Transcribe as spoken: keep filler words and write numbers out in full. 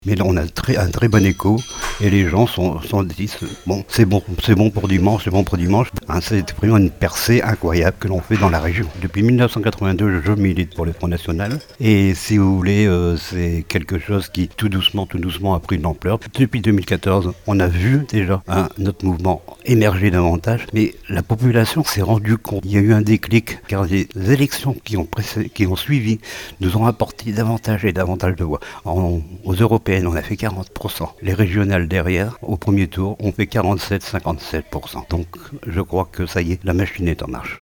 Mais là, on a très, un très bon écho et les gens sont, sont disent bon, c'est bon, c'est bon pour dimanche, c'est bon pour dimanche. Hein, c'est vraiment une percée incroyable que l'on fait dans la région. Depuis mille neuf cent quatre-vingt-deux, je milite pour le Front National et si vous voulez, euh, c'est quelque chose qui tout doucement, tout doucement a pris de l'ampleur. Depuis deux mille quatorze, on a vu déjà hein, notre mouvement émerger davantage, mais la population s'est rendue compte. Il y a eu un déclic car les élections qui ont, précé- qui ont suivi nous ont apporté davantage et davantage de voix. En, aux européennes, on a fait quarante pour cent. Les régionales derrière, au premier tour, on fait quarante-sept à cinquante-sept pour cent. Donc je crois que ça y est, la machine est en marche.